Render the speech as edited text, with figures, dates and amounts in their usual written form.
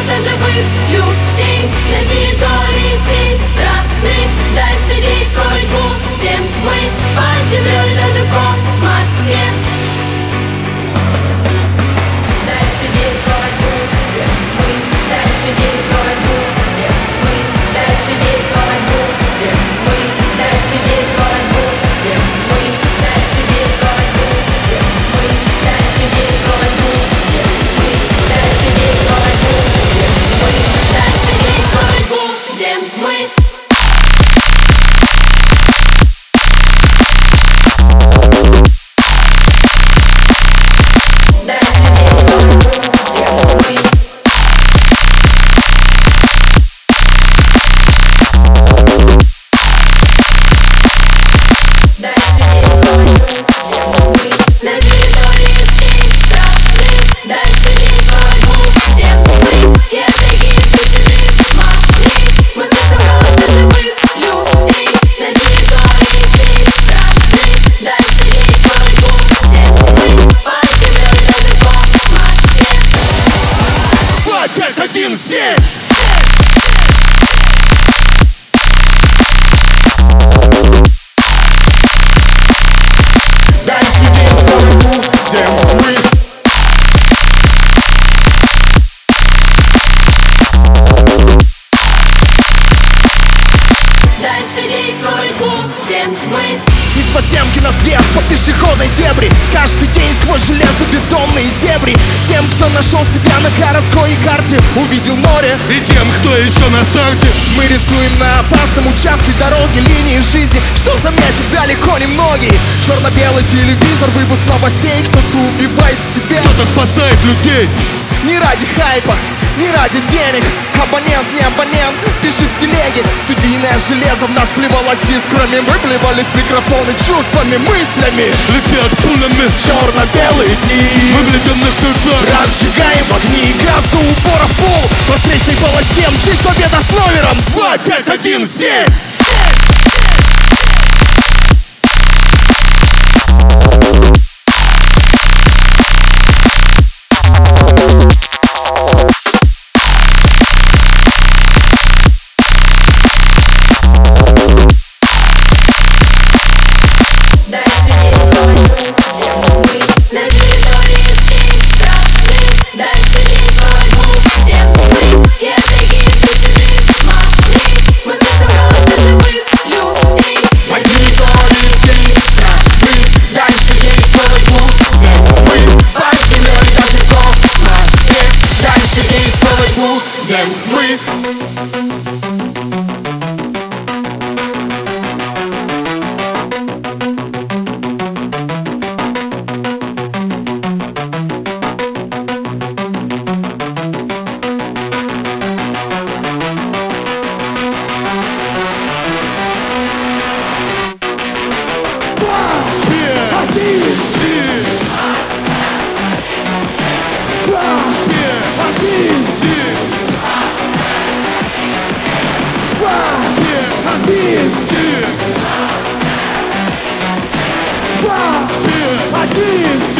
голоса живых людей на территории всей страны. Дальше действовать будем мы под землей, даже в космосе. Дальше действовать будем мы, дальше действовать будем мы, дальше действовать будем мы, дальше действовать будем мы, дальше действовать будем мы, дальше действовать будем мы, дальше действовать будем мы, дальше действовать будем мы. Из потемки на свет по пешеходной зебре, каждый день сквозь железобетонные дебри. Тем, кто нашел себя на городской карте, увидел море, и тем, кто еще на старте. Мы рисуем на опасном участке дороги линии жизни, что заметить далеко не многие. Черно-белый телевизор, выпуск новостей. Кто-то убивает себя, кто-то спасает людей. Не ради хайпа, не ради денег. Абонент, не абонент, пиши в телеге. Студийное железо в нас плевалось искрами. Мы плевались в микрофоны чувствами, мыслями. Летят пулями черно-белые дни, мы в ледяных сердцах разжигаем огни. Газ до упора в пол, по встречной полосе мчит победа с номером 2517. Один.